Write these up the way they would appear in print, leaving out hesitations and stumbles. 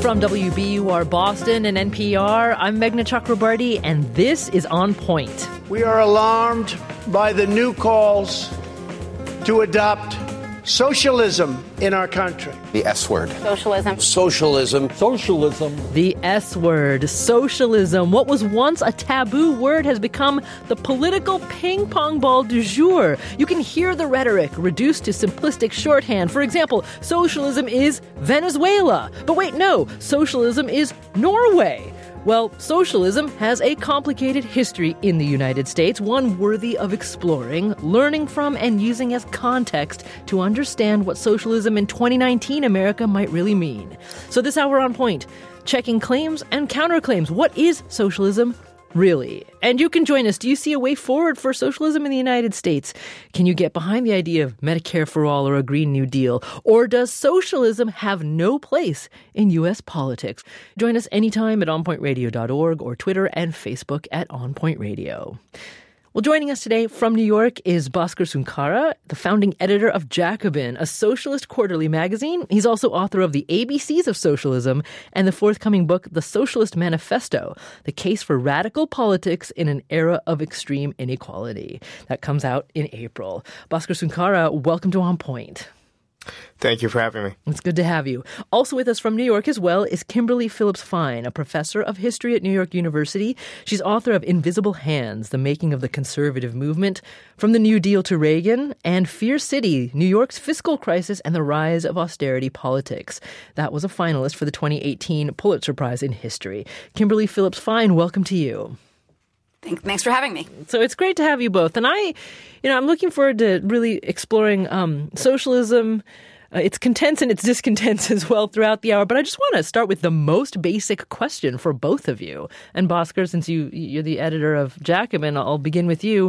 From WBUR Boston and NPR, I'm Meghna Chakrabarti, and this is On Point. We are alarmed by the new calls to adopt socialism in our country. The S word. Socialism. Socialism. Socialism. The S word, socialism. What was once a taboo word has become the political ping pong ball du jour. You can hear the rhetoric reduced to simplistic shorthand. For example, socialism is Venezuela. But wait, no, socialism is Norway. Well, socialism has a complicated history in the United States, one worthy of exploring, learning from, and using as context to understand what socialism in 2019 America might really mean. So this hour On Point, checking claims and counterclaims. What is socialism really? And you can join us. Do you see a way forward for socialism in the United States? Can you get behind the idea of Medicare for all or a Green New Deal? Or does socialism have no place in U.S. politics? Join us anytime at onpointradio.org or Twitter and Facebook at onpointradio. Well, joining us today from New York is Bhaskar Sunkara, the founding editor of Jacobin, a socialist quarterly magazine. He's also author of The ABCs of Socialism and the forthcoming book, The Socialist Manifesto, The Case for Radical Politics in an Era of Extreme Inequality. That comes out in April. Bhaskar Sunkara, welcome to On Point. Thank you for having me. It's good to have you. Also with us from New York as well is Kimberly Phillips Fine, a professor of history at New York University. She's author of Invisible Hands, The Making of the Conservative Movement, From the New Deal to Reagan, and Fear City, New York's Fiscal Crisis and the Rise of Austerity Politics. That was a finalist for the 2018 Pulitzer Prize in History. Kimberly Phillips Fine, welcome to you. Thanks for having me. So it's great to have you both. And I'm looking forward to really exploring socialism, its contents and its discontents as well throughout the hour. But I just want to start with the most basic question for both of you. And Bhaskar, since you're the editor of Jacobin, I'll begin with you.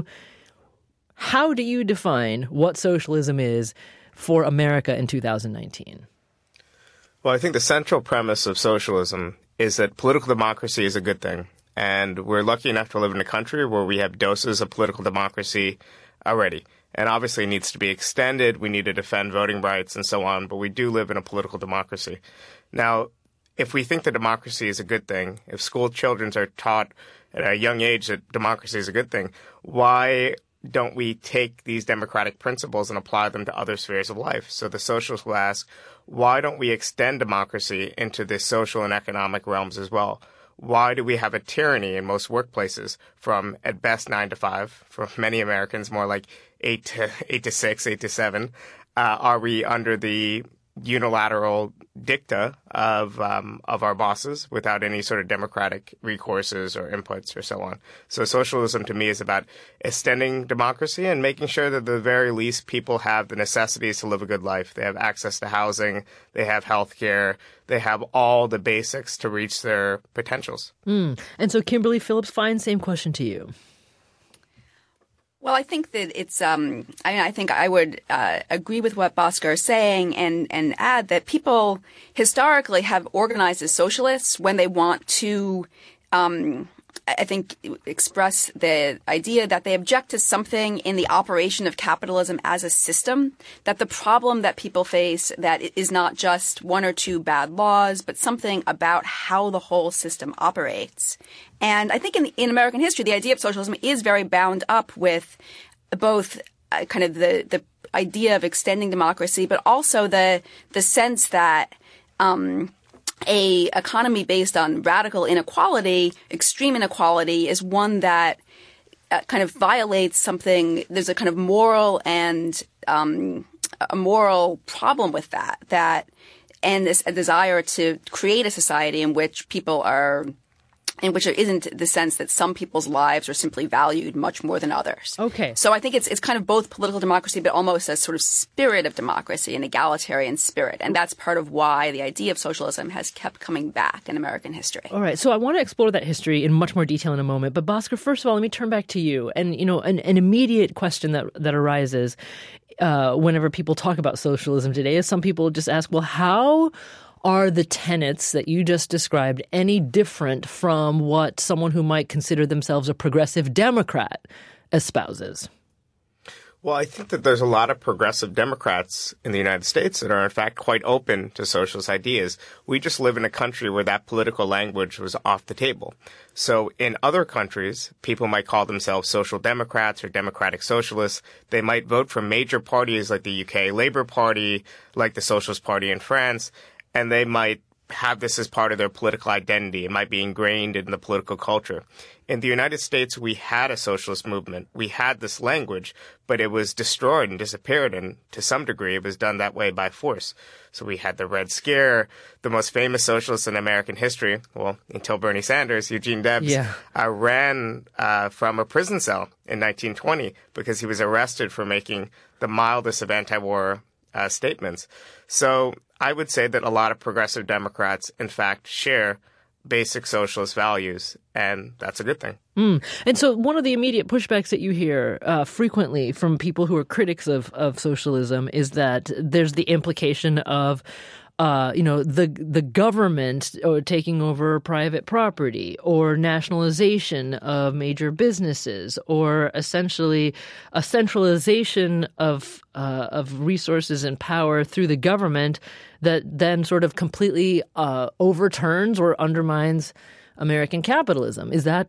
How do you define what socialism is for America in 2019? Well, I think the central premise of socialism is that political democracy is a good thing. And we're lucky enough to live in a country where we have doses of political democracy already. And obviously it needs to be extended. We need to defend voting rights and so on. But we do live in a political democracy. Now, if we think that democracy is a good thing, if school children are taught at a young age that democracy is a good thing, why don't we take these democratic principles and apply them to other spheres of life? So the socialists will ask, why don't we extend democracy into the social and economic realms as well? Why do we have a tyranny in most workplaces from, at best, 9 to 5, for many Americans, more like 8 to 6, 8 to 7? Are we under the unilateral dicta of our bosses without any sort of democratic recourses or inputs or so on? So socialism to me is about extending democracy and making sure that at the very least people have the necessities to live a good life. They have access to housing, they have health care, they have all the basics to reach their potentials. And so Kimberly Phillips Fine, same question to you. Well, I think that it's I think I would agree with what Bhaskar is saying and add that people historically have organized as socialists when they want to I think express the idea that they object to something in the operation of capitalism as a system, that the problem that people face that is not just one or two bad laws, but something about how the whole system operates. And I think in American history, the idea of socialism is very bound up with both kind of the idea of extending democracy, but also the sense that a economy based on radical inequality, extreme inequality, is one that kind of violates something. There's a kind of moral and a moral problem with that and this a desire to create a society in which people are in which there isn't the sense that some people's lives are simply valued much more than others. Okay. So I think it's kind of both political democracy, but almost a sort of spirit of democracy, an egalitarian spirit. And that's part of why the idea of socialism has kept coming back in American history. All right. So I want to explore that history in much more detail in a moment. But Bhaskar, first of all, let me turn back to you. And, an immediate question that arises whenever people talk about socialism today is some people just ask, well, how are the tenets that you just described any different from what someone who might consider themselves a progressive Democrat espouses? Well, I think that there's a lot of progressive Democrats in the United States that are, in fact, quite open to socialist ideas. We just live in a country where that political language was off the table. So in other countries, people might call themselves social democrats or democratic socialists. They might vote for major parties like the UK Labour Party, like the Socialist Party in France, and they might have this as part of their political identity. It might be ingrained in the political culture. In the United States, we had a socialist movement. We had this language, but it was destroyed and disappeared, and to some degree, it was done that way by force. So we had the Red Scare, the most famous socialist in American history, well, until Bernie Sanders, Eugene Debs, ran from a prison cell in 1920 because he was arrested for making the mildest of anti-war statements. So I would say that a lot of progressive Democrats, in fact, share basic socialist values, and that's a good thing. And so one of the immediate pushbacks that you hear frequently from people who are critics of socialism is that there's the implication of the government taking over private property or nationalization of major businesses or essentially a centralization of resources and power through the government that then sort of completely overturns or undermines American capitalism. Is that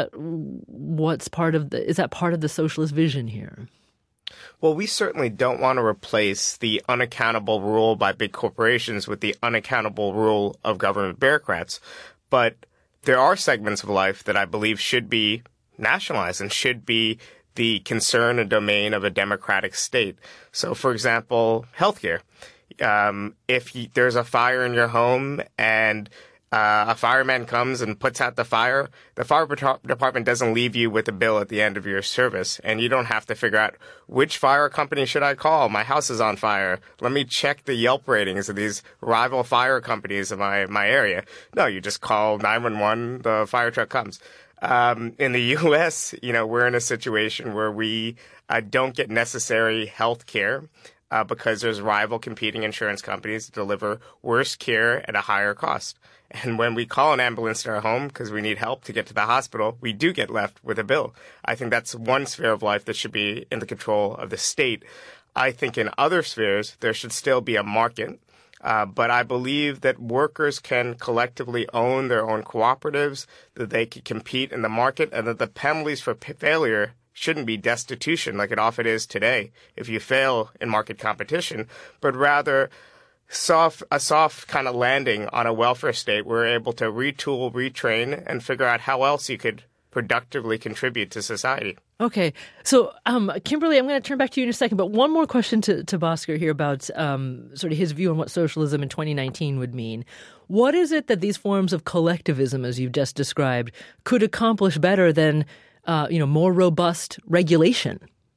part of the socialist vision here? Well, we certainly don't want to replace the unaccountable rule by big corporations with the unaccountable rule of government bureaucrats. But there are segments of life that I believe should be nationalized and should be the concern and domain of a democratic state. So, for example, healthcare. If there's a fire in your home and a fireman comes and puts out the fire department doesn't leave you with a bill at the end of your service, and you don't have to figure out which fire company should I call. My house is on fire. Let me check the Yelp ratings of these rival fire companies in my area. No, you just call 911, the fire truck comes. In the U.S., we're in a situation where we don't get necessary health care because there's rival competing insurance companies that deliver worse care at a higher cost. And when we call an ambulance to our home because we need help to get to the hospital, we do get left with a bill. I think that's one sphere of life that should be in the control of the state. I think in other spheres, there should still be a market. But I believe that workers can collectively own their own cooperatives, that they can compete in the market, and that the penalties for failure shouldn't be destitution like it often is today if you fail in market competition, but rather a soft kind of landing on a welfare state where we're able to retool, retrain, and figure out how else you could productively contribute to society. Okay. So, Kimberly, I'm going to turn back to you in a second, but one more question to Bhaskar here about sort of his view on what socialism in 2019 would mean. What is it that these forms of collectivism, as you've just described, could accomplish better than, more robust regulation?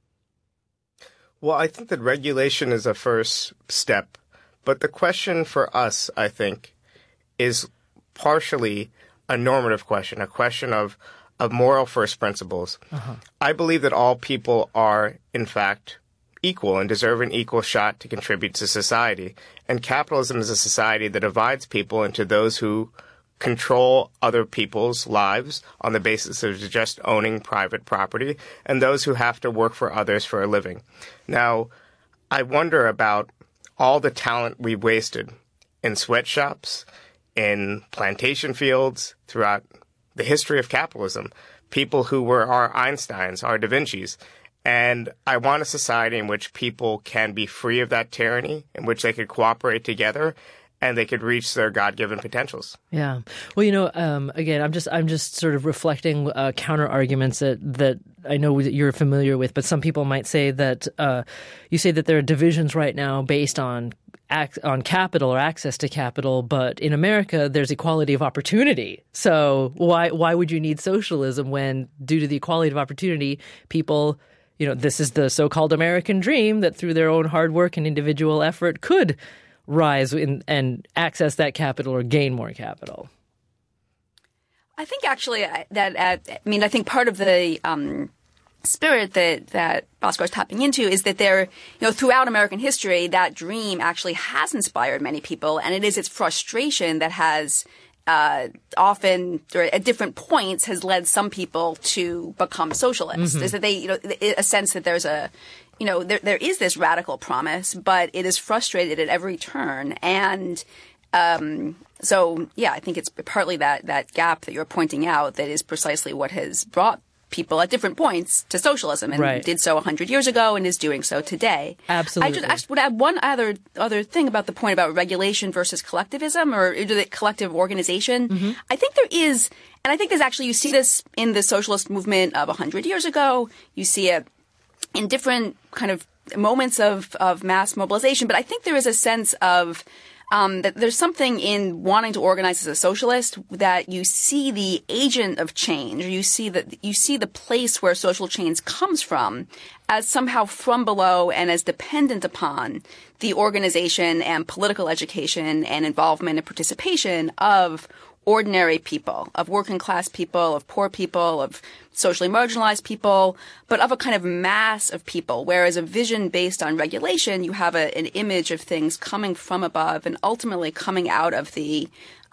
Well, I think that regulation is a first step. But the question for us, I think, is partially a normative question, a question of moral first principles. I believe that all people are, in fact, equal and deserve an equal shot to contribute to society. And capitalism is a society that divides people into those who control other people's lives on the basis of just owning private property and those who have to work for others for a living. Now, I wonder about all the talent we've wasted in sweatshops, in plantation fields, throughout the history of capitalism, people who were our Einsteins, our Da Vincis. And I want a society in which people can be free of that tyranny, in which they could cooperate together, and they could reach their God-given potentials. Yeah. Well, again, I'm just sort of reflecting counter arguments that I know that you're familiar with, but some people might say that you say that there are divisions right now based on capital or access to capital, but in America there's equality of opportunity. So why would you need socialism when, due to the equality of opportunity, people, this is the so-called American dream that through their own hard work and individual effort could rise and access that capital or gain more capital? I think actually I think part of the spirit that Bhaskar is tapping into is that there, throughout American history, that dream actually has inspired many people, and it is its frustration that has often, or at different points, has led some people to become socialists. Is that they, a sense that there's there is this radical promise, but it is frustrated at every turn. And so, yeah, I think it's partly that gap that you're pointing out that is precisely what has brought people at different points to socialism, and did so 100 years ago and is doing so today. Absolutely. I just would add one other thing about the point about regulation versus collectivism or the collective organization. Mm-hmm. I think there is, and I think there's actually, you see this in the socialist movement of 100 years ago. You see it in different kind of moments of mass mobilization. But I think there is a sense of that there's something in wanting to organize as a socialist that you see the agent of change, or you see the place where social change comes from as somehow from below and as dependent upon the organization and political education and involvement and participation of ordinary people, of working class people, of poor people, of socially marginalized people, but of a kind of mass of people. Whereas a vision based on regulation, you have an image of things coming from above and ultimately coming out of the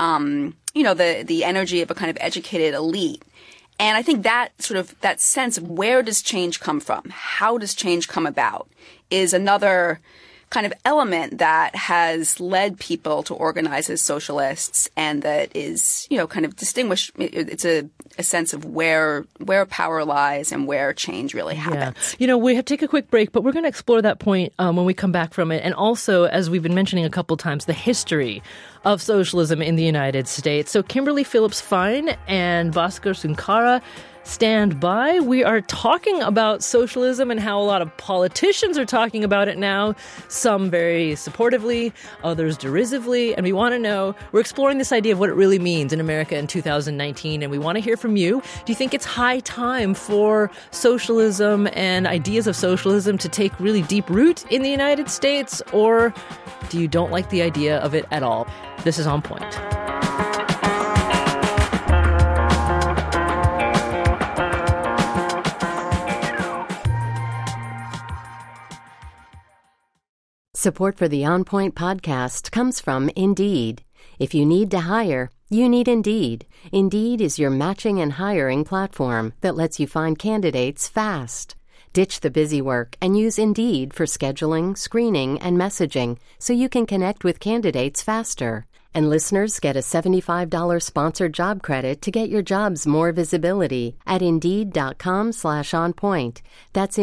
energy of a kind of educated elite. And I think that sense of where does change come from? How does change come about is another kind of element that has led people to organize as socialists, and that is, kind of distinguished. It's a sense of where power lies and where change really happens. Yeah. We have to take a quick break, but we're going to explore that point when we come back from it. And also, as we've been mentioning a couple times, the history of socialism in the United States. So Kimberly Phillips Fine and Bhaskar Sunkara, stand by. We are talking about socialism and how a lot of politicians are talking about it now, some very supportively, others derisively, and we want to know, we're exploring this idea of what it really means in America in 2019, and we want to hear from you. Do you think it's high time for socialism and ideas of socialism to take really deep root in the United States, or do you don't like the idea of it at all? This is On Point. Support for the On Point podcast comes from Indeed. If you need to hire, you need Indeed. Indeed is your matching and hiring platform that lets you find candidates fast. Ditch the busy work and use Indeed for scheduling, screening, and messaging so you can connect with candidates faster. And listeners get a $75 sponsored job credit to get your jobs more visibility at Indeed.com/onpoint. That's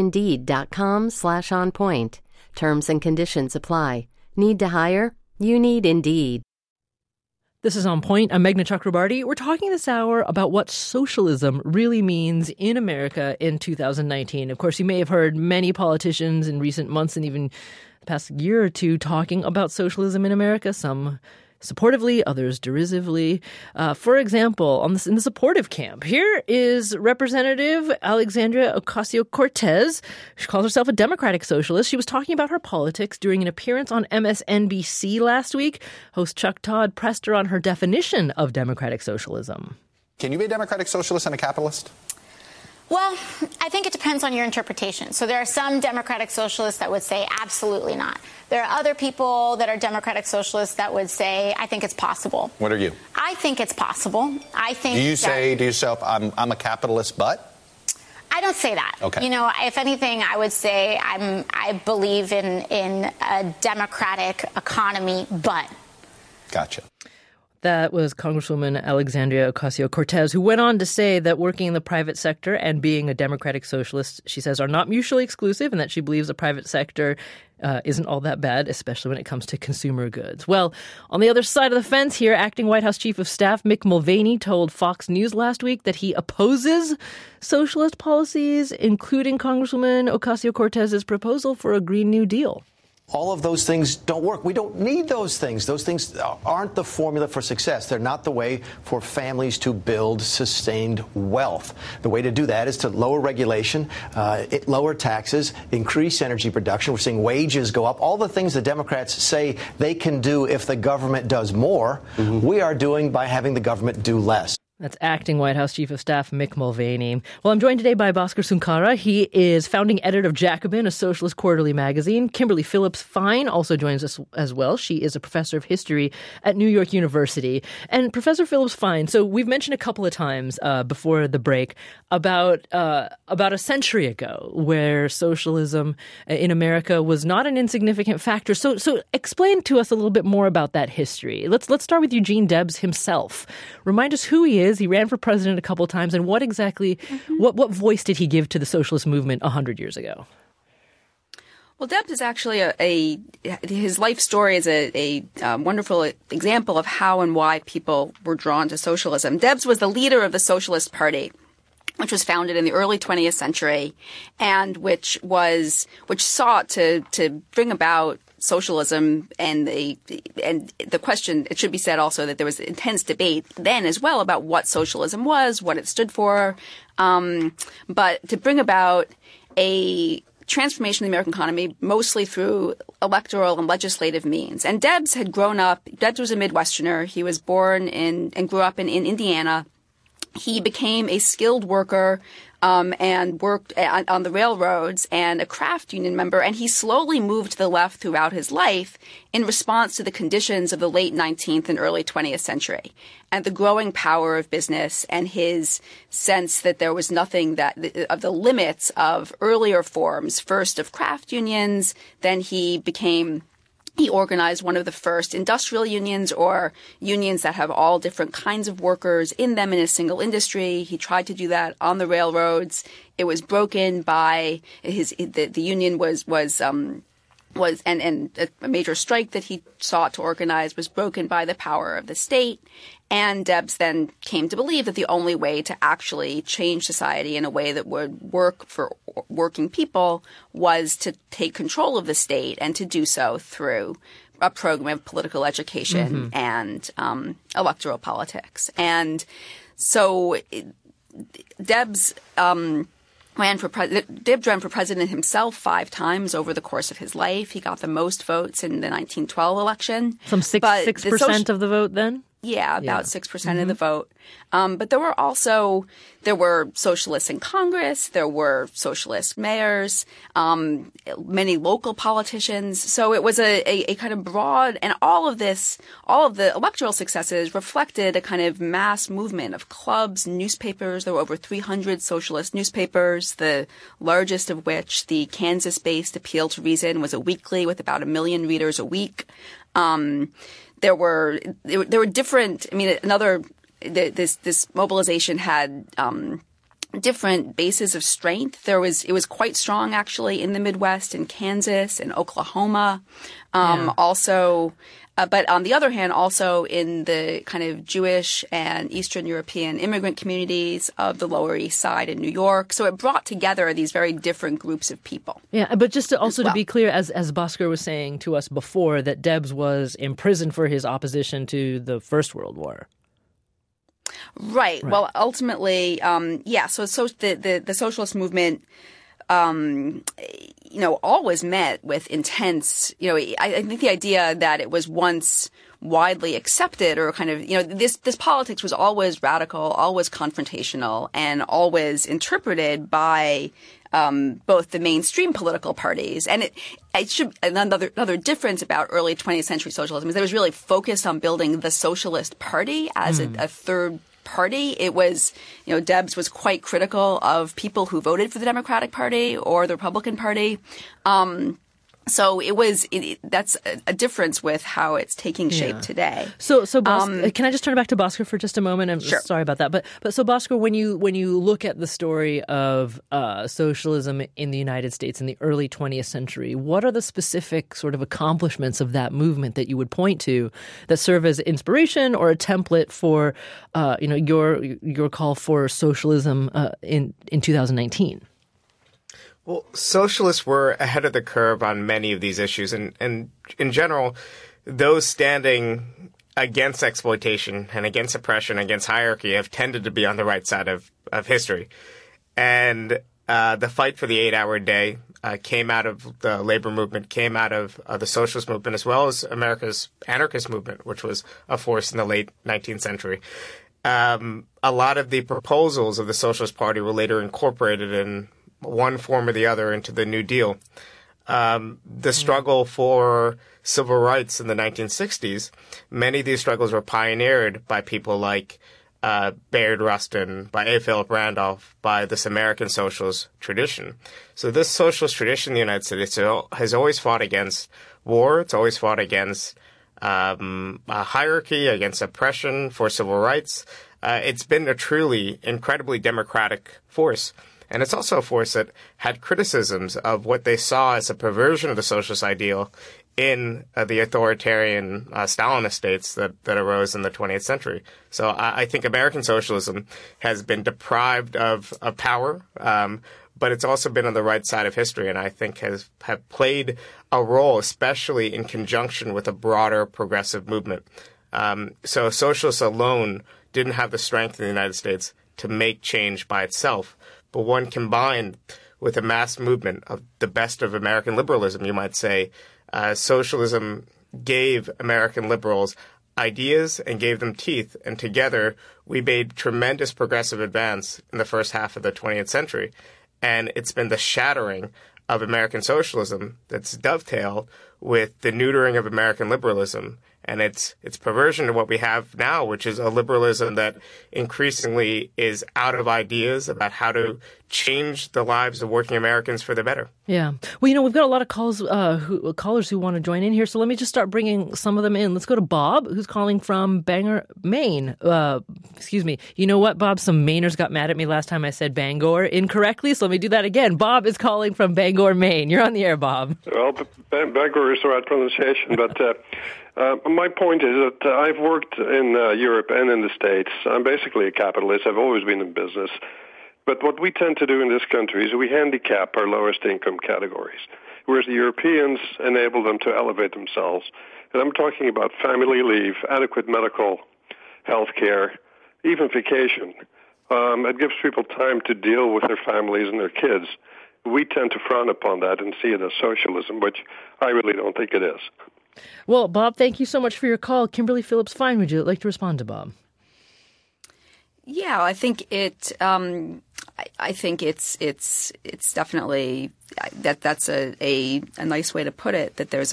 Indeed.com/onpoint. Terms and conditions apply. Need to hire? You need Indeed. This is On Point. I'm Meghna Chakrabarti. We're talking this hour about what socialism really means in America in 2019. Of course, you may have heard many politicians in recent months and even the past year or two talking about socialism in America, some supportively, others derisively. For example, in the supportive camp, here is Representative Alexandria Ocasio-Cortez. She calls herself a democratic socialist. She was talking about her politics during an appearance on MSNBC last week. Host Chuck Todd pressed her on her definition of democratic socialism. Can you be a democratic socialist and a capitalist? Well, I think it depends on your interpretation. So there are some democratic socialists that would say absolutely not. There are other people that are democratic socialists that would say, I think it's possible. What are you? I think it's possible. I think. Do you say to yourself, I'm a capitalist, but? I don't say that. Okay. If anything, I would say I believe in a democratic economy, but. Gotcha. That was Congresswoman Alexandria Ocasio-Cortez, who went on to say that working in the private sector and being a democratic socialist, she says, are not mutually exclusive, and that she believes the private sector isn't all that bad, especially when it comes to consumer goods. Well, on the other side of the fence here, acting White House Chief of Staff Mick Mulvaney told Fox News last week that he opposes socialist policies, including Congresswoman Ocasio-Cortez's proposal for a Green New Deal. All of those things don't work. We don't need those things. Those things aren't the formula for success. They're not the way for families to build sustained wealth. The way to do that is to lower regulation, lower taxes, increase energy production. We're seeing wages go up. All the things the Democrats say they can do if the government does more, we are doing by having the government do less. That's acting White House Chief of Staff Mick Mulvaney. Well, I'm joined today by Bhaskar Sunkara. He is founding editor of Jacobin, a socialist quarterly magazine. Kimberly Phillips-Fine also joins us as well. She is a professor of history at New York University. And Professor Phillips-Fine, so we've mentioned a couple of times before the break about a century ago where socialism in America was not an insignificant factor. So explain to us a little bit more about that history. Let's start with Eugene Debs himself. Remind us who he is. He ran for president a couple of times, and what exactly, what voice did he give to the socialist movement 100 years ago? Well, Debs is actually his life story is a wonderful example of how and why people were drawn to socialism. Debs was the leader of the Socialist Party, which was founded in the early 20th century, and which sought to bring about socialism, and the question, it should be said also that there was intense debate then as well about what socialism was, what it stood for, but to bring about a transformation of the American economy mostly through electoral and legislative means. And Debs was a Midwesterner. He was born and grew up in Indiana. He became a skilled worker and worked on the railroads and a craft union member, and he slowly moved to the left throughout his life in response to the conditions of the late 19th and early 20th century and the growing power of business and his sense that there was nothing of the limits of earlier forms, first of craft unions, then he organized one of the first industrial unions, or unions that have all different kinds of workers in them in a single industry. He tried to do that on the railroads. It was broken by the union and a major strike that he sought to organize was broken by the power of the state. And Debs then came to believe that the only way to actually change society in a way that would work for working people was to take control of the state, and to do so through a program of political education and electoral politics. And so Debs ran for president himself 5 times over the course of his life. He got the most votes in the 1912 election. Some 6% of the vote then? Yeah, about 6% of the vote. But there were socialists in Congress, there were socialist mayors, many local politicians. So it was a kind of broad, and all of the electoral successes reflected a kind of mass movement of clubs, newspapers. There were over 300 socialist newspapers, the largest of which, the Kansas-based Appeal to Reason, was a weekly with about 1 million readers a week. There were different. I mean, this mobilization had different bases of strength. It was quite strong actually in the Midwest, in Kansas, in Oklahoma, also. But on the other hand, also in the kind of Jewish and Eastern European immigrant communities of the Lower East Side in New York. So it brought together these very different groups of people. Yeah, but just to be clear, as Bhaskar was saying to us before, that Debs was imprisoned for his opposition to the First World War. Right. Well, ultimately, So the socialist movement, always met with intense, I think the idea that it was once widely accepted, or kind of, this politics was always radical, always confrontational, and always interpreted by both the mainstream political parties. And it should, another difference about early 20th century socialism is that it was really focused on building the Socialist Party as a third party. It was, Debs was quite critical of people who voted for the Democratic Party or the Republican Party. So that's a difference with how it's taking shape today. So can I just turn back to Bhaskar for just a moment? I'm sure. Sorry about that. But so Bhaskar, when you look at the story of socialism in the United States in the early 20th century, what are the specific sort of accomplishments of that movement that you would point to that serve as inspiration or a template for your call for socialism in 2019? Well, socialists were ahead of the curve on many of these issues, and in general, those standing against exploitation and against oppression, against hierarchy, have tended to be on the right side of history. And the fight for the 8-hour day came out of the labor movement, came out of the socialist movement, as well as America's anarchist movement, which was a force in the late 19th century. a lot of the proposals of the Socialist Party were later incorporated in one form or the other into the New Deal. The struggle for civil rights in the 1960s, many of these struggles were pioneered by people like Bayard Rustin, by A. Philip Randolph, by this American socialist tradition. So this socialist tradition in the United States has always fought against war. It's always fought against a hierarchy, against oppression, for civil rights. It's been a truly incredibly democratic force. And it's also a force that had criticisms of what they saw as a perversion of the socialist ideal in the authoritarian Stalinist states that arose in the 20th century. So I think American socialism has been deprived of power, but it's also been on the right side of history, and I think have played a role, especially in conjunction with a broader progressive movement. So socialists alone didn't have the strength in the United States to make change by itself, but one combined with a mass movement of the best of American liberalism, you might say, socialism gave American liberals ideas and gave them teeth, and together we made tremendous progressive advance in the first half of the 20th century. And it's been the shattering of American socialism that's dovetailed with the neutering of American liberalism and its perversion to what we have now, which is a liberalism that increasingly is out of ideas about how to change the lives of working Americans for the better. Yeah. Well, we've got a lot of callers who want to join in here, so let me just start bringing some of them in. Let's go to Bob, who's calling from Bangor, Maine. Excuse me. You know what, Bob? Some Mainers got mad at me last time I said Bangor incorrectly, so let me do that again. Bob is calling from Bangor, Maine. You're on the air, Bob. Well, Bangor is the right pronunciation, but my point is that I've worked in Europe and in the States. I'm basically a capitalist. I've always been in business. But what we tend to do in this country is we handicap our lowest income categories, whereas the Europeans enable them to elevate themselves. And I'm talking about family leave, adequate medical health care, even vacation. It gives people time to deal with their families and their kids. We tend to frown upon that and see it as socialism, which I really don't think it is. Well, Bob, thank you so much for your call. Kimberly Phillips Fine, would you like to respond to Bob? Yeah, I think it. I think it's definitely that's a nice way to put it. That there's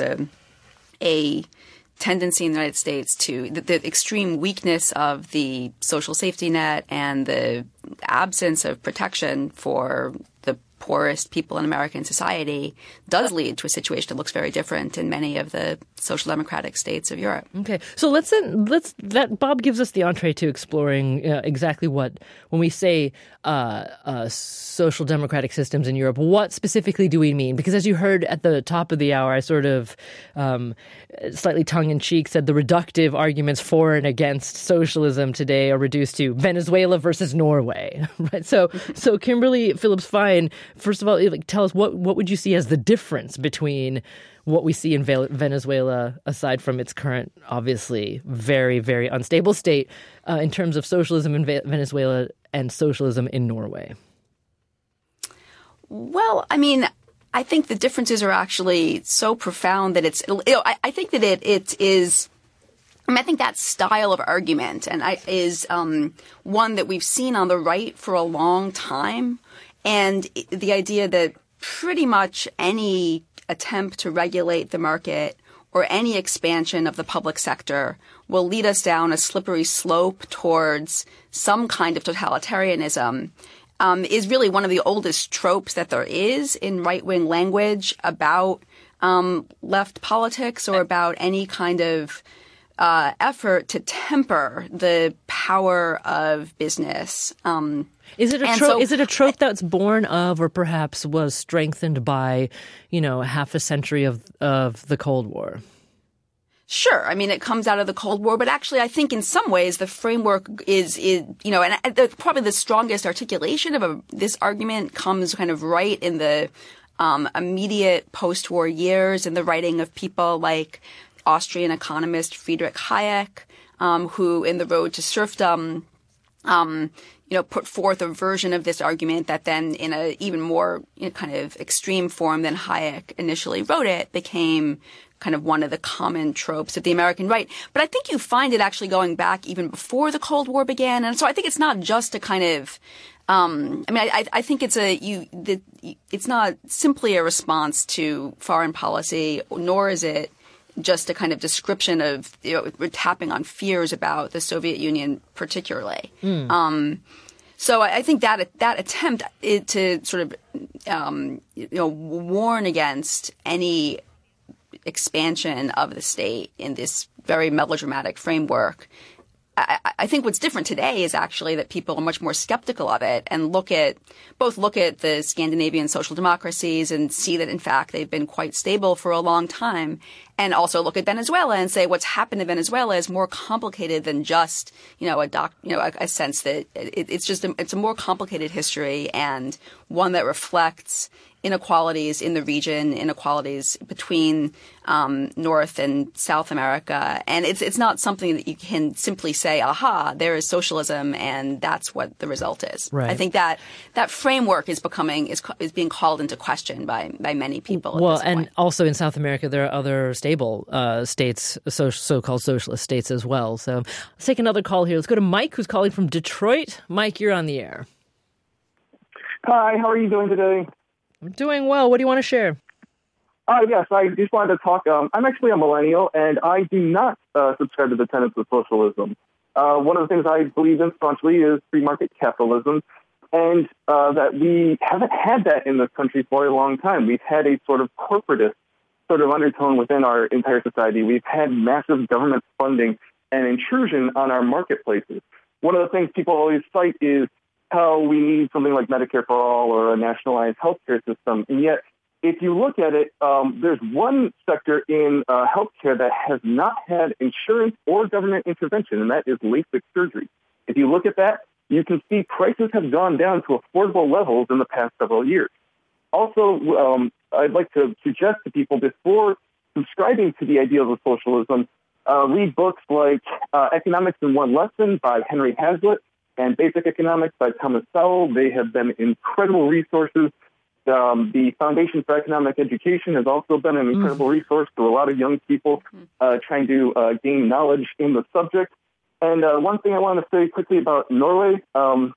a tendency in the United States to the extreme weakness of the social safety net and the absence of protection for the poorest people in American society does lead to a situation that looks very different in many of the social democratic states of Europe. Okay, so let's that Bob gives us the entree to exploring exactly what, when we say social democratic systems in Europe, what specifically do we mean? Because as you heard at the top of the hour, I sort of slightly tongue-in-cheek said the reductive arguments for and against socialism today are reduced to Venezuela versus Norway, right? So Kimberly Phillips Fine, first of all, tell us what would you see as the difference between what we see in Venezuela, aside from its current, obviously, very, very unstable state, in terms of socialism in Venezuela and socialism in Norway? Well, I mean, I think the differences are actually so profound that it's, I think that it is, I think that style of argument is one that we've seen on the right for a long time. And the idea that pretty much any attempt to regulate the market or any expansion of the public sector will lead us down a slippery slope towards some kind of totalitarianism is really one of the oldest tropes that there is in right-wing language about left politics or about any kind of effort to temper the power of business. Is it a trope that's born of, or perhaps was strengthened by, half a century of the Cold War? Sure. I mean, it comes out of the Cold War, but actually I think in some ways the framework is and probably the strongest articulation of this argument comes kind of right in the immediate post-war years in the writing of people like Austrian economist Friedrich Hayek, who in The Road to Serfdom put forth a version of this argument that then in a even more kind of extreme form than Hayek initially wrote it became kind of one of the common tropes of the American right. But I think you find it actually going back even before the Cold War began. And so I think it's not just a kind of I think it's not simply a response to foreign policy, nor is it just a kind of description of tapping on fears about the Soviet Union particularly. So I think that attempt to sort of warn against any expansion of the state in this very melodramatic framework. I think what's different today is actually that people are much more skeptical of it and look at the Scandinavian social democracies and see that, in fact, they've been quite stable for a long time, and also look at Venezuela and say what's happened in Venezuela is more complicated than just, a sense that it's a more complicated history and one that reflects inequalities in the region, inequalities between North and South America. And it's not something that you can simply say, aha, there is socialism and that's what the result is. Right. I think that framework is being called into question by many people. Well, and also in South America, there are other stable states, so-called socialist states as well. So let's take another call here. Let's go to Mike, who's calling from Detroit. Mike, you're on the air. Hi, how are you doing today? I'm doing well. What do you want to share? Yes, I just wanted to talk. I'm actually a millennial, and I do not subscribe to the tenets of socialism. One of the things I believe in staunchly is free market capitalism, and that we haven't had that in this country for a long time. We've had a sort of corporatist sort of undertone within our entire society. We've had massive government funding and intrusion on our marketplaces. One of the things people always cite is how we need something like Medicare for all or a nationalized healthcare system. And yet, if you look at it, there's one sector in healthcare that has not had insurance or government intervention, and that is LASIK surgery. If you look at that, you can see prices have gone down to affordable levels in the past several years. Also, I'd like to suggest to people before subscribing to the ideals of socialism, read books like Economics in One Lesson by Henry Hazlitt and Basic Economics by Thomas Sowell. They have been incredible resources. The Foundation for Economic Education has also been an incredible resource to a lot of young people trying to gain knowledge in the subject. And one thing I want to say quickly about Norway, while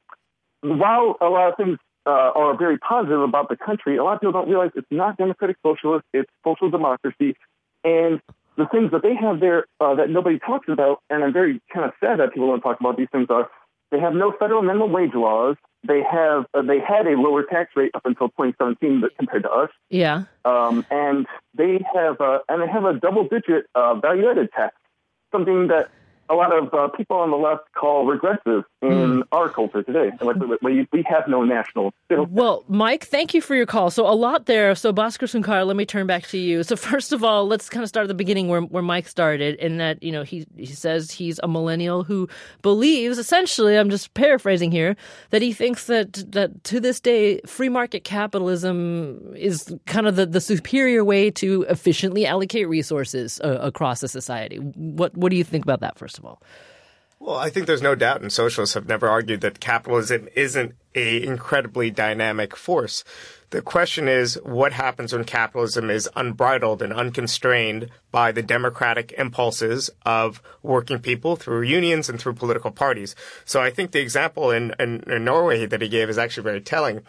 a lot of things are very positive about the country, a lot of people don't realize it's not democratic socialist, it's social democracy. And the things that they have there that nobody talks about, and I'm very kind of sad that people don't talk about these things, are they have no federal minimum wage laws. They had a lower tax rate up until 2017 compared to us. Yeah. And they have a double-digit value-added tax, something that a lot of people on the left call regressive in our culture today. We have no national sales tax. Well, Mike, thank you for your call. So a lot there. So Bhaskar Sunkara, let me turn back to you. So first of all, let's kind of start at the beginning where Mike started, in that, he says he's a millennial who believes, essentially, I'm just paraphrasing here, that he thinks that to this day, free market capitalism is kind of the superior way to efficiently allocate resources across a society. What do you think about that, first of all? Well, I think there's no doubt, and socialists have never argued that capitalism isn't an incredibly dynamic force. The question is, what happens when capitalism is unbridled and unconstrained by the democratic impulses of working people through unions and through political parties? So I think the example in Norway that he gave is actually very telling.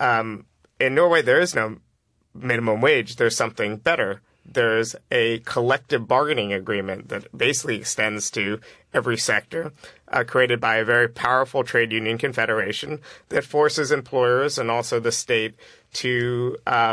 In Norway, there is no minimum wage. There's something better. There's a collective bargaining agreement that basically extends to every sector, created by a very powerful trade union confederation that forces employers and also the state to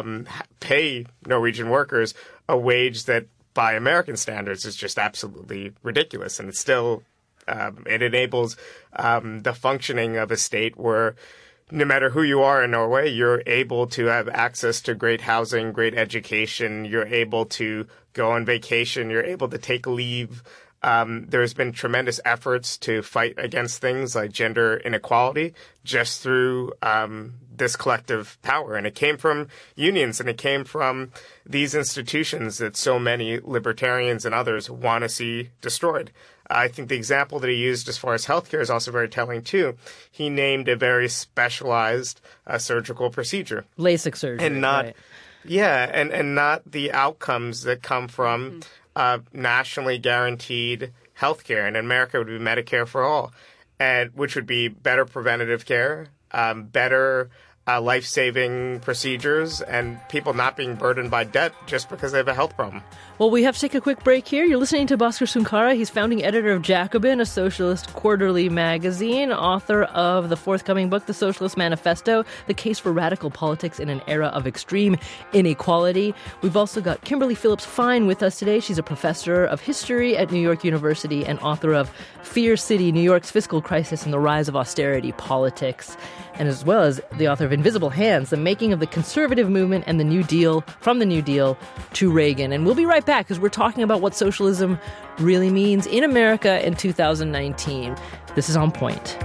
pay Norwegian workers a wage that by American standards is just absolutely ridiculous. And it's still it enables the functioning of a state where no matter who you are in Norway, you're able to have access to great housing, great education. You're able to go on vacation. You're able to take leave. There's been tremendous efforts to fight against things like gender inequality just through this collective power. And it came from unions, and it came from these institutions that so many libertarians and others want to see destroyed. I think the example that he used as far as healthcare is also very telling, too. He named a very specialized surgical procedure. LASIK surgery. And not, right. Yeah, and not the outcomes that come from nationally guaranteed healthcare. And in America, it would be Medicare for all, and which would be better preventative care, better life-saving procedures, and people not being burdened by debt just because they have a health problem. Well, we have to take a quick break here. You're listening to Bhaskar Sunkara. He's founding editor of Jacobin, a socialist quarterly magazine, author of the forthcoming book, The Socialist Manifesto, The Case for Radical Politics in an Era of Extreme Inequality. We've also got Kimberly Phillips Fine with us today. She's a professor of history at New York University and author of Fear City, New York's Fiscal Crisis and the Rise of Austerity Politics, and as well as the author of Invisible Hands, The Making of the Conservative Movement and the New Deal, from the New Deal to Reagan. And we'll be right back because we're talking about what socialism really means in America in 2019. This is On Point.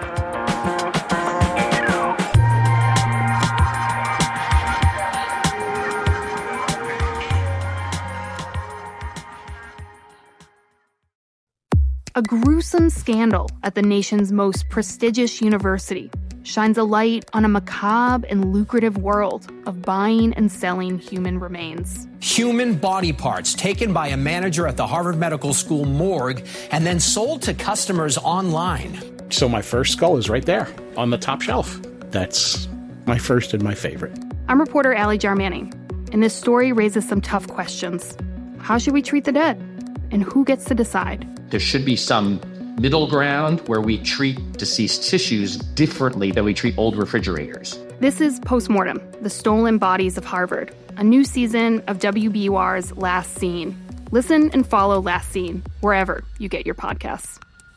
A gruesome scandal at the nation's most prestigious university shines a light on a macabre and lucrative world of buying and selling human remains. Human body parts taken by a manager at the Harvard Medical School morgue and then sold to customers online. So my first skull is right there on the top shelf. That's my first and my favorite. I'm reporter Allie Jarmanning, and this story raises some tough questions. How should we treat the dead? And who gets to decide? There should be some middle ground where we treat deceased tissues differently than we treat old refrigerators. This is Postmortem, The Stolen Bodies of Harvard, a new season of WBUR's Last Scene. Listen and follow Last Scene wherever you get your podcasts.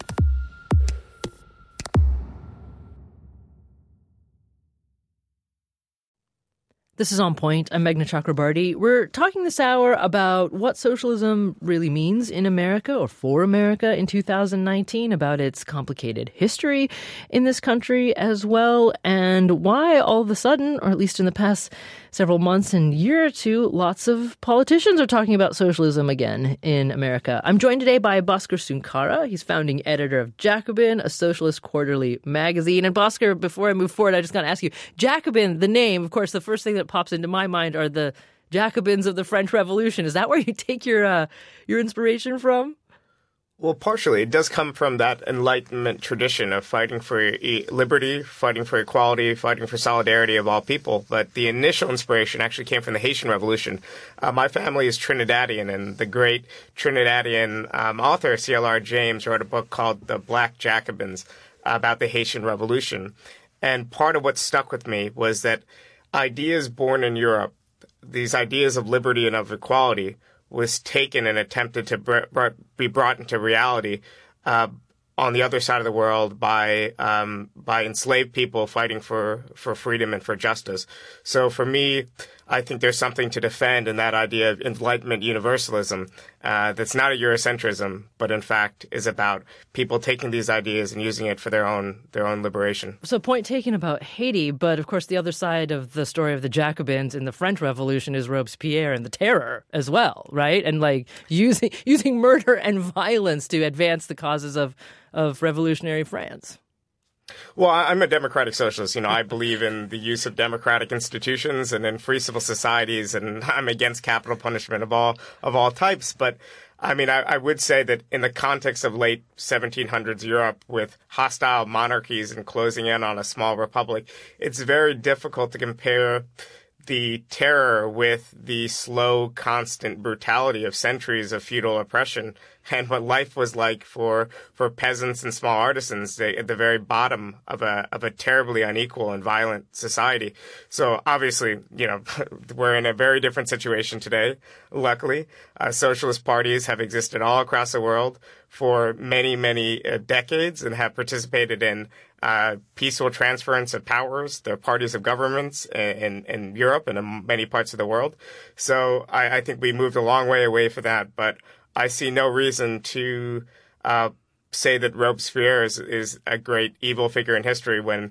This is On Point. I'm Meghna Chakrabarty. We're talking this hour about what socialism really means in America or for America in 2019, about its complicated history in this country as well, and why all of a sudden, or at least in the past several months and year or two, lots of politicians are talking about socialism again in America. I'm joined today by Bhaskar Sunkara. He's founding editor of Jacobin, a socialist quarterly magazine. And Bhaskar, before I move forward, I just got to ask you, Jacobin, the name, of course, the first thing that pops into my mind are the Jacobins of the French Revolution. Is that where you take your inspiration from? Well, partially. It does come from that Enlightenment tradition of fighting for liberty, fighting for equality, fighting for solidarity of all people. But the initial inspiration actually came from the Haitian Revolution. My family is Trinidadian, and the great Trinidadian author C.L.R. James wrote a book called The Black Jacobins about the Haitian Revolution. And part of what stuck with me was that ideas born in Europe, these ideas of liberty and of equality, was taken and attempted to be brought into reality on the other side of the world by enslaved people fighting for freedom and for justice. So for me, I think there's something to defend in that idea of Enlightenment universalism that's not a Eurocentrism, but in fact is about people taking these ideas and using it for their own liberation. So point taken about Haiti, but of course the other side of the story of the Jacobins in the French Revolution is Robespierre and the Terror as well, right? And like using murder and violence to advance the causes of revolutionary France. Well, I'm a democratic socialist. I believe in the use of democratic institutions and in free civil societies, and I'm against capital punishment of all types. But I mean, I would say that in the context of late 1700s Europe, with hostile monarchies and closing in on a small republic, it's very difficult to compare the terror with the slow, constant brutality of centuries of feudal oppression and what life was like for peasants and small artisans at the very bottom of a terribly unequal and violent society. So obviously, we're in a very different situation today. Luckily, socialist parties have existed all across the world for many, many decades and have participated in peaceful transference of powers. They're parties of governments in Europe and in many parts of the world. So I think we moved a long way away from that. But I see no reason to say that Robespierre is a great evil figure in history when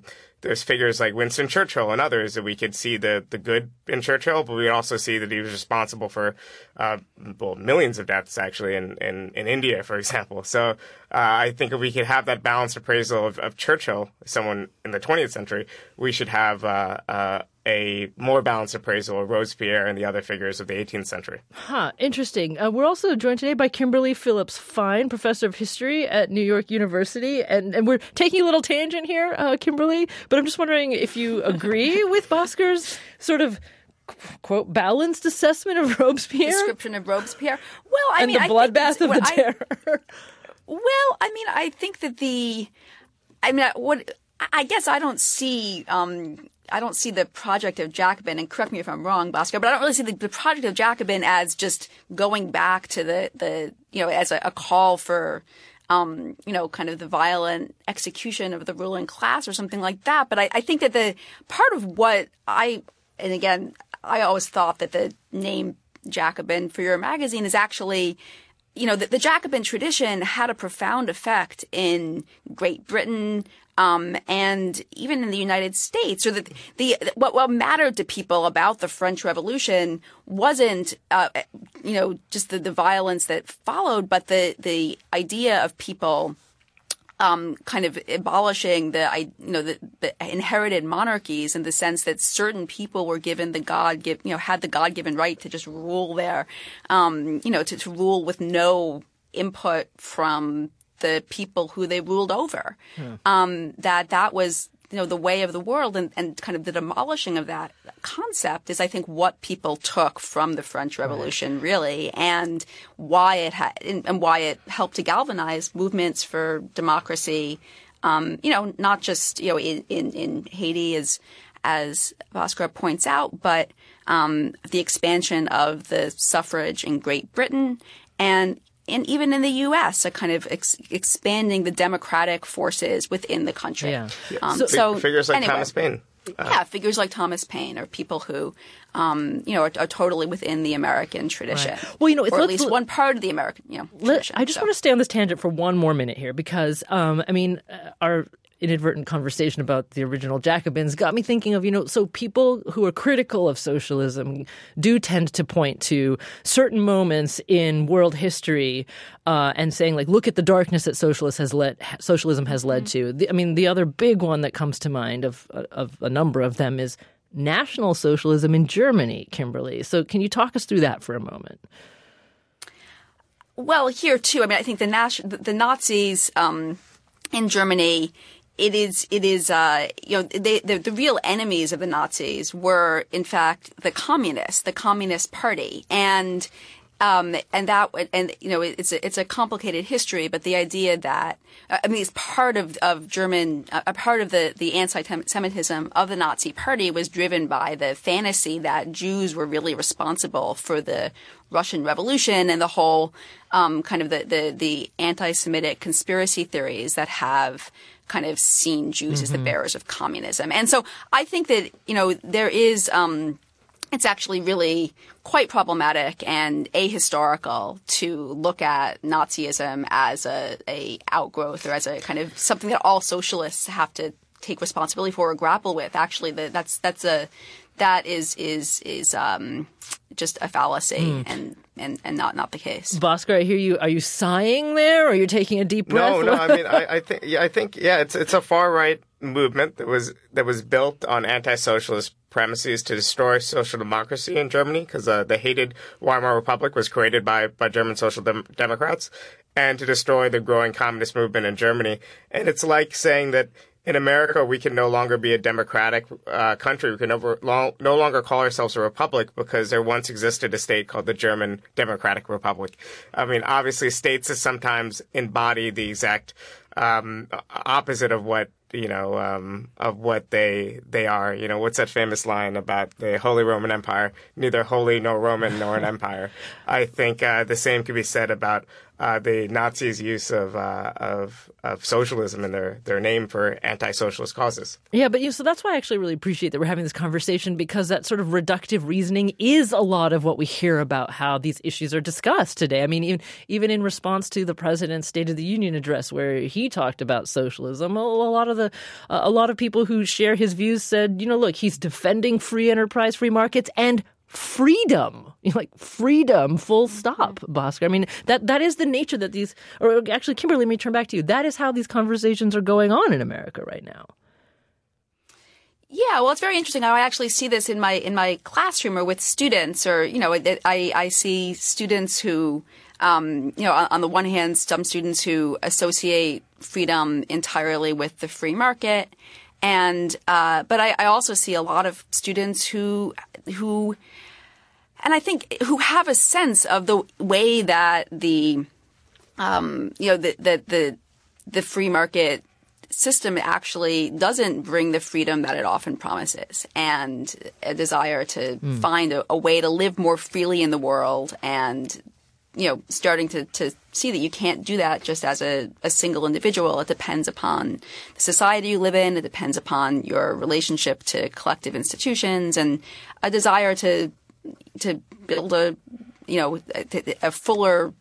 there's figures like Winston Churchill and others that we could see the good in Churchill, but we also see that he was responsible for millions of deaths actually in India, for example. So I think if we could have that balanced appraisal of Churchill, someone in the 20th century, we should have a more balanced appraisal of Robespierre and the other figures of the 18th century. Interesting. We're also joined today by Kimberly Phillips Fine, professor of history at New York University. And we're taking a little tangent here, Kimberly, but I'm just wondering if you agree with Bhaskar's sort of, quote, balanced assessment of Robespierre? Description of Robespierre? Well, I mean, the bloodbath of the terror. Well, I mean, I think that I guess I don't see the Project of Jacobin, and correct me if I'm wrong, Bhaskar, but I don't really see the Project of Jacobin as just going back to the as a call for, kind of the violent execution of the ruling class or something like that. But I think that the part of what I always thought that the name Jacobin for your magazine is actually, the Jacobin tradition had a profound effect in Great Britain, and even in the United States. Or that what mattered to people about the French Revolution wasn't, just the violence that followed, but the idea of people kind of abolishing the inherited monarchies, in the sense that certain people were given had the God-given right to just rule to rule with no input from the people who they ruled over. That was the way of the world, and kind of the demolishing of that concept is, I think, what people took from the French Revolution, really, and why it helped to galvanize movements for democracy. Not just in Haiti, as Bhaskar points out, but the expansion of the suffrage in Great Britain, and even in the U.S., a kind of expanding the democratic forces within the country. Yeah. Figures like Thomas Paine. Figures like Thomas Paine are people who, are totally within the American tradition. Right. Well, or at least one part of the American, tradition. I just want to stay on this tangent for one more minute here, because, our inadvertent conversation about the original Jacobins got me thinking of, so people who are critical of socialism do tend to point to certain moments in world history and saying, like, look at the darkness that socialism has led to. The other big one that comes to mind of a number of them is National Socialism in Germany, Kimberly. So can you talk us through that for a moment? Well, here too, I think the Nazis in Germany, the real enemies of the Nazis were, in fact, the Communist Party, and it's a complicated history, but the idea that it's part of German, a part of the anti-Semitism of the Nazi Party was driven by the fantasy that Jews were really responsible for the Russian Revolution, and the whole kind of the anti-Semitic conspiracy theories that have kind of seen Jews as the bearers of communism. And so I think that, there is it's actually really quite problematic and ahistorical to look at Nazism as a outgrowth, or as a kind of something that all socialists have to take responsibility for or grapple with. Actually, that is just a fallacy and not the case. Bhaskar, I hear you. Are you sighing there, or you're taking a deep breath? No. I think it's a far right movement that was built on anti-socialist premises to destroy social democracy in Germany, because the hated Weimar Republic was created by German social democrats, and to destroy the growing communist movement in Germany. And it's like saying that in America, we can no longer be a democratic country. We can no longer call ourselves a republic, because there once existed a state called the German Democratic Republic. Obviously, states sometimes embody the exact opposite of what they are. What's that famous line about the Holy Roman Empire? Neither holy nor Roman nor an empire. I think the same could be said about the Nazis' use of socialism in their name for anti-socialist causes. Yeah, but so that's why I actually really appreciate that we're having this conversation, because that sort of reductive reasoning is a lot of what we hear about how these issues are discussed today. I mean, even in response to the president's State of the Union address, where he talked about socialism, a lot of people who share his views said, look, he's defending free enterprise, free markets, and freedom, like freedom, full stop, Bhaskar. I mean, that is the nature that these, or actually, Kimberly, let me turn back to you. That is how these conversations are going on in America right now. Yeah, well, it's very interesting. I actually see this in my classroom or with students, or I see students who, on the one hand, some students who associate freedom entirely with the free market, but I also see a lot of students who and I think who have a sense of the way that the free market system actually doesn't bring the freedom that it often promises, and a desire to find a way to live more freely in the world, and starting to see that you can't do that just as a single individual. It depends upon the society you live in. It depends upon your relationship to collective institutions, and a desire to build a fuller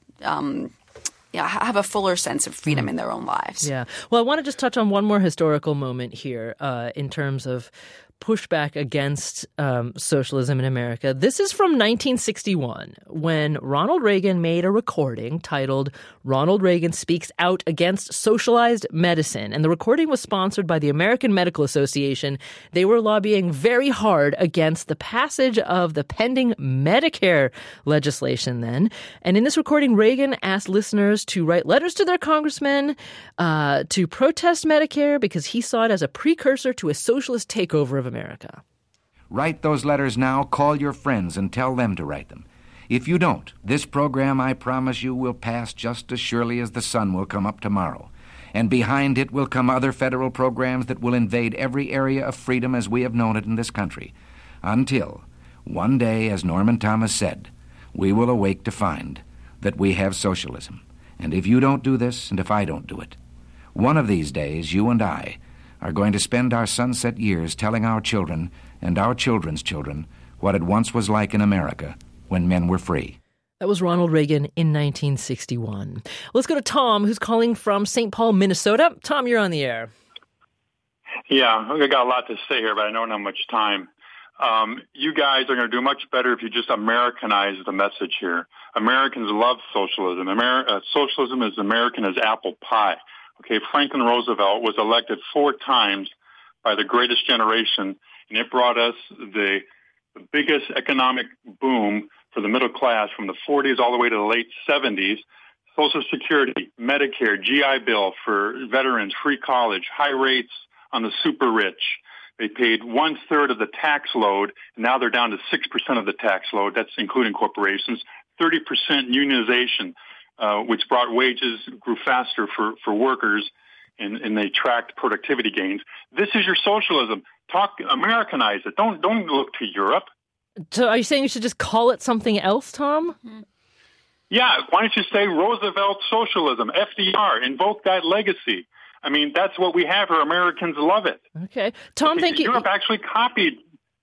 have a fuller sense of freedom in their own lives. Yeah. Well, I want to just touch on one more historical moment here in terms of pushback against socialism in America. This is from 1961, when Ronald Reagan made a recording titled "Ronald Reagan Speaks Out Against Socialized Medicine." And the recording was sponsored by the American Medical Association. They were lobbying very hard against the passage of the pending Medicare legislation then. And in this recording, Reagan asked listeners to write letters to their congressmen to protest Medicare because he saw it as a precursor to a socialist takeover of America. Write those letters now, call your friends and tell them to write them. If you don't, this program, I promise you, will pass just as surely as the sun will come up tomorrow. And behind it will come other federal programs that will invade every area of freedom as we have known it in this country. Until, one day, as Norman Thomas said, we will awake to find that we have socialism. And if you don't do this, and if I don't do it, one of these days, you and I are going to spend our sunset years telling our children and our children's children what it once was like in America when men were free. That was Ronald Reagan in 1961. Let's go to Tom, who's calling from St. Paul, Minnesota. Tom, you're on the air. Yeah, I got a lot to say here, but I don't have much time. You guys are going to do much better if you just Americanize the message here. Americans love socialism. Socialism is American as apple pie. Okay, Franklin Roosevelt was elected 4 times by the greatest generation, and it brought us the biggest economic boom for the middle class from the 40s all the way to the late 70s. Social Security, Medicare, GI Bill for veterans, free college, high rates on the super rich. They paid 1/3 of the tax load, and now they're down to 6% of the tax load. That's including corporations. 30% unionization, which brought wages, grew faster for workers, and they tracked productivity gains. This is your socialism. Americanize it. Don't look to Europe. So are you saying you should just call it something else, Tom? Yeah, why don't you say Roosevelt socialism, FDR, invoke that legacy. I mean, that's what we have here. Americans love it. Okay. Tom, thank you. Europe actually copied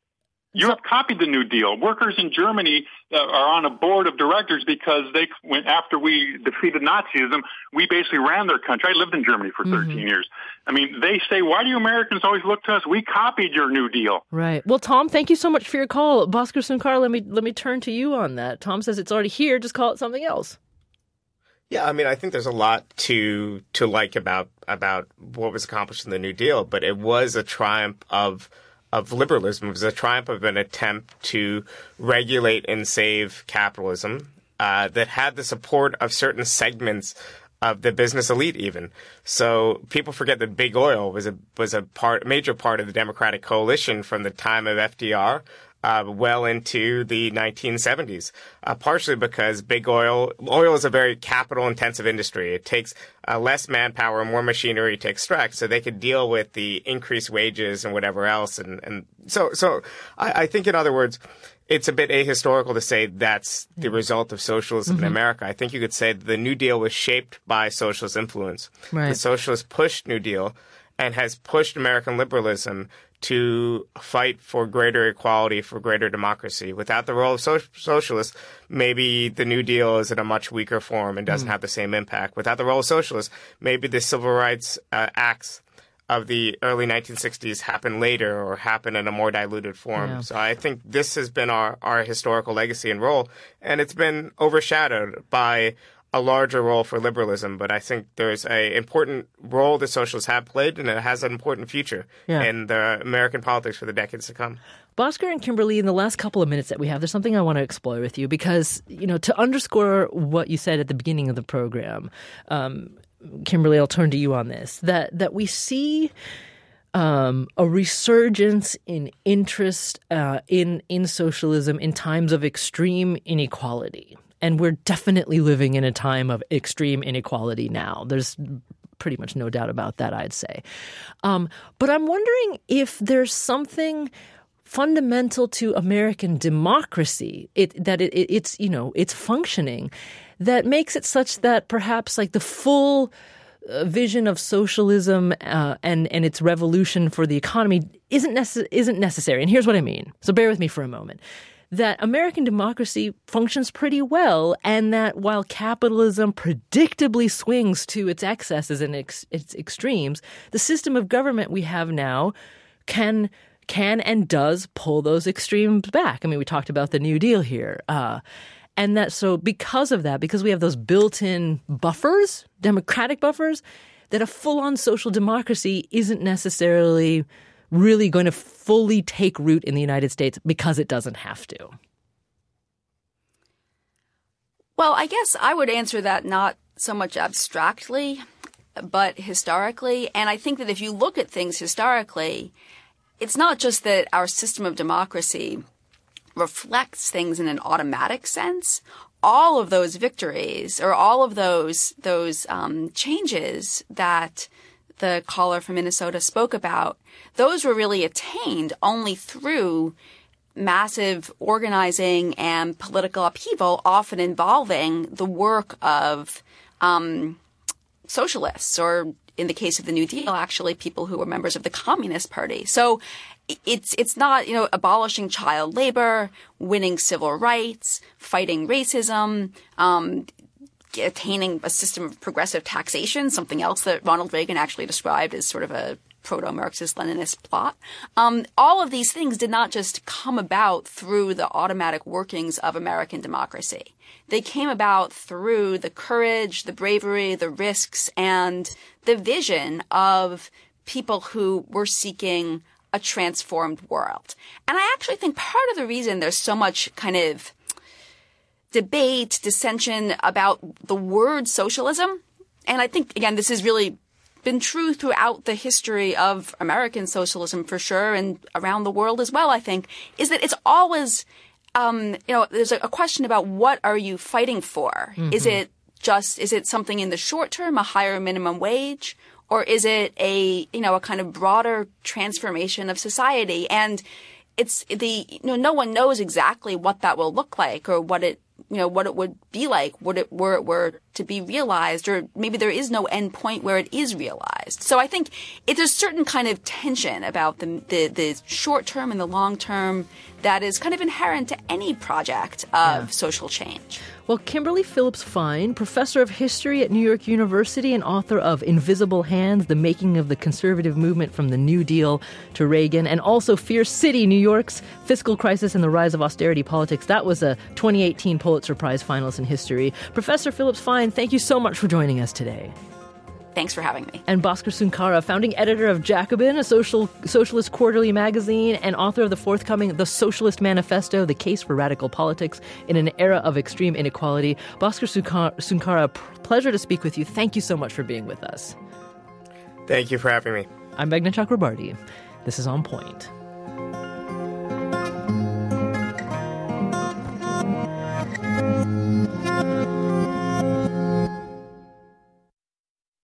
the New Deal. Workers in Germany are on a board of directors because after we defeated Nazism, we basically ran their country. I lived in Germany for 13 years. I mean, they say, why do you Americans always look to us? We copied your New Deal. Right. Well, Tom, thank you so much for your call. Bhaskar Sunkar, let me turn to you on that. Tom says it's already here. Just call it something else. Yeah, I mean, I think there's a lot to like about what was accomplished in the New Deal, but it was a triumph of liberalism. It was a triumph of an attempt to regulate and save capitalism that had the support of certain segments of the business elite even. So people forget that big oil was a major part of the Democratic coalition from the time of FDR well into the 1970s, partially because big oil is a very capital-intensive industry. It takes less manpower, more machinery to extract, so they could deal with the increased wages and whatever else. And so I think, in other words, it's a bit ahistorical to say that's the result of socialism in America. I think you could say the New Deal was shaped by socialist influence. Right. The socialists pushed New Deal and has pushed American liberalism to fight for greater equality, for greater democracy. Without the role of socialists, maybe the New Deal is in a much weaker form and doesn't have the same impact. Without the role of socialists, maybe the civil rights acts of the early 1960s happen later or happen in a more diluted form. Yeah. So I think this has been our historical legacy and role, and it's been overshadowed by a larger role for liberalism. But I think there's an important role that socialists have played, and it has an important future in the American politics for the decades to come. Bhaskar and Kimberly, in the last couple of minutes that we have, there's something I want to explore with you because, to underscore what you said at the beginning of the program, Kimberly, I'll turn to you on this, that we see a resurgence in interest in socialism in times of extreme inequality. And we're definitely living in a time of extreme inequality now. There's pretty much no doubt about that, I'd say. But I'm wondering if there's something fundamental to American democracy, it's functioning, that makes it such that perhaps like the full vision of socialism and its revolution for the economy isn't necessary. And here's what I mean. So bear with me for a moment. That American democracy functions pretty well, and that while capitalism predictably swings to its excesses and its extremes, the system of government we have now can and does pull those extremes back. I mean, we talked about the New Deal here. And that so because of that, because we have those built-in buffers, democratic buffers, that a full-on social democracy isn't necessarily really going to fully take root in the United States because it doesn't have to. Well, I guess I would answer that not so much abstractly, but historically. And I think that if you look at things historically, it's not just that our system of democracy reflects things in an automatic sense. All of those victories or all of those changes that the caller from Minnesota spoke about, those were really attained only through massive organizing and political upheaval, often involving the work of socialists, or in the case of the New Deal, actually people who were members of the Communist Party. So it's not, abolishing child labor, winning civil rights, fighting racism, attaining a system of progressive taxation, something else that Ronald Reagan actually described as sort of a proto-Marxist-Leninist plot. All of these things did not just come about through the automatic workings of American democracy. They came about through the courage, the bravery, the risks, and the vision of people who were seeking a transformed world. And I actually think part of the reason there's so much kind of debate, dissension about the word socialism, and I think, again, this has really been true throughout the history of American socialism for sure, and around the world as well, I think, is that it's always, there's a question about what are you fighting for? Mm-hmm. Is it something in the short term, a higher minimum wage, or is it a kind of broader transformation of society? And it's no one knows exactly what that will look like or what it would be like were it were to be realized, or maybe there is no end point where it is realized. So I think there's a certain kind of tension about the short term and the long term that is kind of inherent to any project of social change. Well, Kimberly Phillips Fine, professor of history at New York University and author of Invisible Hands, The Making of the Conservative Movement from the New Deal to Reagan, and also Fierce City, New York's Fiscal Crisis and the Rise of Austerity Politics. That was a 2018 Pulitzer Prize finalist in history. Professor Phillips Fine, thank you so much for joining us today. Thanks for having me. And Bhaskar Sunkara, founding editor of Jacobin, a socialist quarterly magazine, and author of the forthcoming The Socialist Manifesto, The Case for Radical Politics in an Era of Extreme Inequality. Bhaskar Sunkara, pleasure to speak with you. Thank you so much for being with us. Thank you for having me. I'm Meghna Chakrabarti. This is On Point.